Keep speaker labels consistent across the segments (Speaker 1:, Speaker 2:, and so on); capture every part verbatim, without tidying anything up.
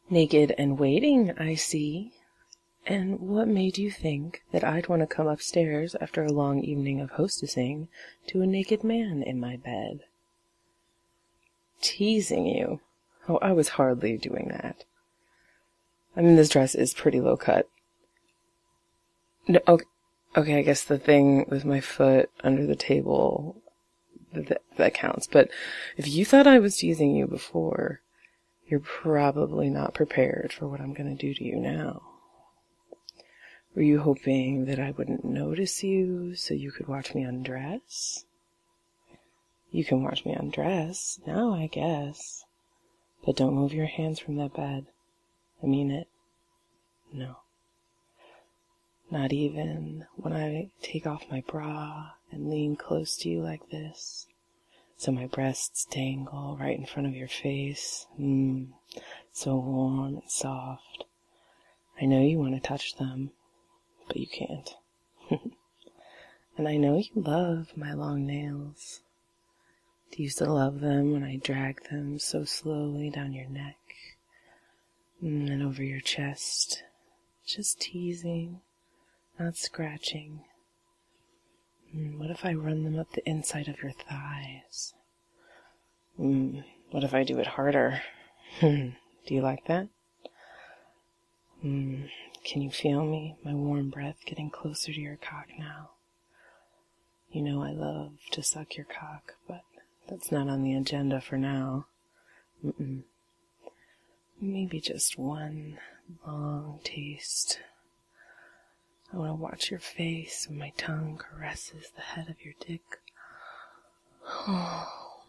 Speaker 1: Naked and waiting, I see. And what made you think that I'd want to come upstairs after a long evening of hostessing to a naked man in my bed? Teasing you? Oh, I was hardly doing that. I mean, this dress is pretty low cut. No, okay, okay, I guess the thing with my foot under the table, that, that counts. But if you thought I was teasing you before, you're probably not prepared for what I'm going to do to you now. Were you hoping that I wouldn't notice you so you could watch me undress? You can watch me undress now, I guess. But don't move your hands from that bed. I mean it. No. Not even when I take off my bra and lean close to you like this, so my breasts dangle right in front of your face. Mmm, so warm and soft. I know you want to touch them, but you can't. And I know you love my long nails. Do you still love them when I drag them so slowly down your neck mm, and over your chest? Just teasing, not scratching. Mm, what if I run them up the inside of your thighs? Mm, what if I do it harder? Do you like that? Mm, can you feel me, my warm breath getting closer to your cock now? You know I love to suck your cock, but that's not on the agenda for now. Mm-mm. Maybe just one long taste. I want to watch your face when my tongue caresses the head of your dick. Oh.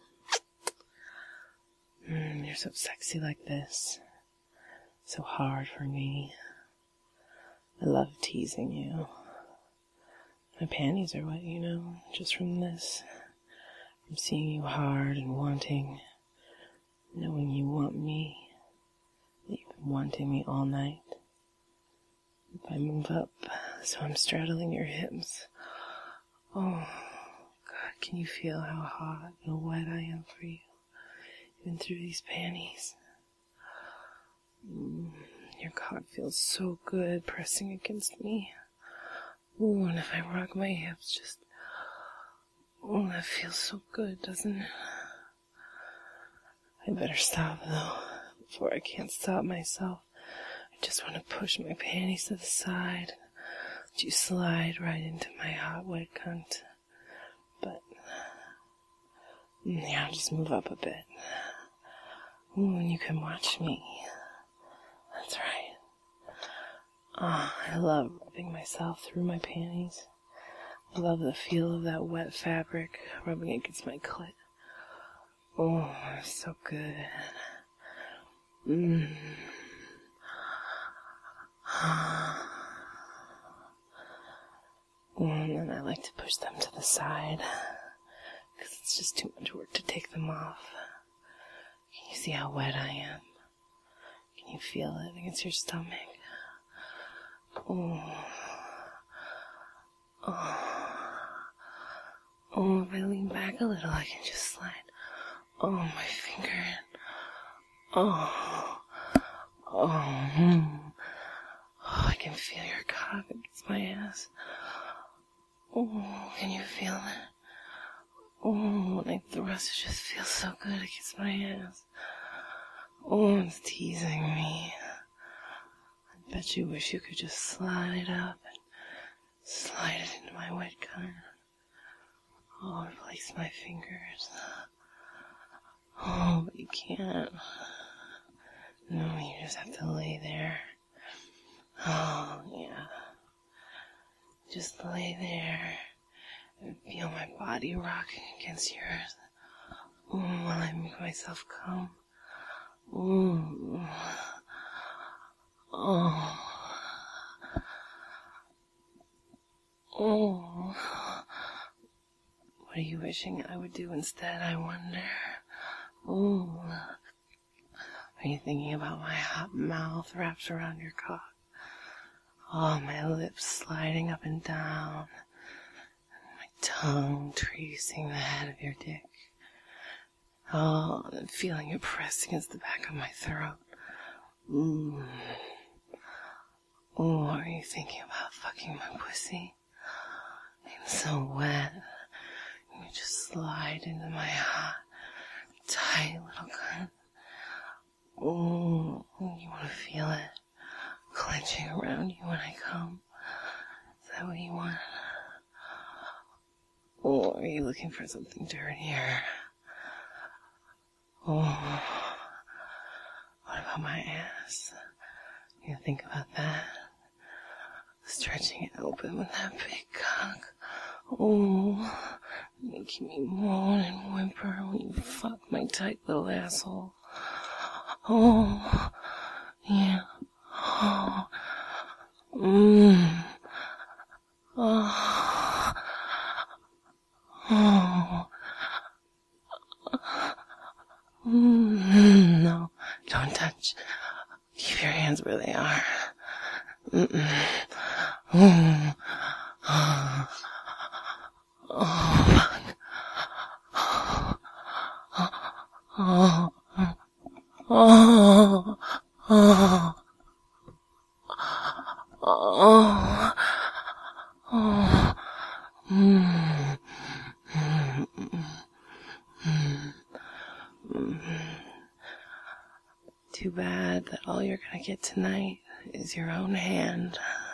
Speaker 1: Mm, you're so sexy like this. So hard for me. I love teasing you. My panties are wet, you know, just from this. From seeing you hard and wanting, knowing you want me. That you've been wanting me all night. If I move up, so I'm straddling your hips. Oh, God, can you feel how hot and wet I am for you? Even through these panties. Mm, your cock feels so good pressing against me. Ooh, and if I rock my hips, just... Oh, that feels so good, doesn't it? I better stop, though, before I can't stop myself. I just want to push my panties to the side, let you slide right into my hot, wet cunt. But, yeah, I'll just move up a bit. Ooh, and you can watch me. That's right. Ah, oh, I love rubbing myself through my panties. I love the feel of that wet fabric rubbing against my clit. Oh, it's so good. Mmm. And then I like to push them to the side, because it's just too much work to take them off. Can you see how wet I am? Can you feel it against your stomach? Oh. Oh. Oh, if I lean back a little, I can just slide. Oh, my finger in. Oh. Oh. Mm. Oh, I can feel your cock against my ass. Oh, can you feel it? Oh, when I thrust, it just feels so good against my ass. Oh, it's teasing me. I bet you wish you could just slide up and slide it into my wet cunt. Oh, replace my fingers. Oh, but you can't. No, you just have to lay there. Oh, yeah. Just lay there and feel my body rocking against yours. Oh, while I make myself come. Oh. Oh. Oh. What are you wishing I would do instead, I wonder? Oh. Are you thinking about my hot mouth wrapped around your cock? Oh, my lips sliding up and down. My tongue tracing the head of your dick. Oh, and feeling it press against the back of my throat. Mm. Oh, are you thinking about fucking my pussy? I'm so wet. You just slide into my hot, tight little cunt. Oh, you want to feel it clenching around you when I come? Is that what you want? Oh, are you looking for something dirtier? Oh, what about my ass? You think about that? Stretching it open with that big cock. Oh, making me moan and whimper when you fuck my tight little asshole. Oh, yeah. Oh, mmm. Oh, oh. Mm, no, don't touch. Keep your hands where they are. Mm-mm. Mm. Oh, oh, fuck. Oh, oh, oh, oh, oh, oh, mm, mm, mm, mm. Too bad that all you're gonna get tonight is your own hand.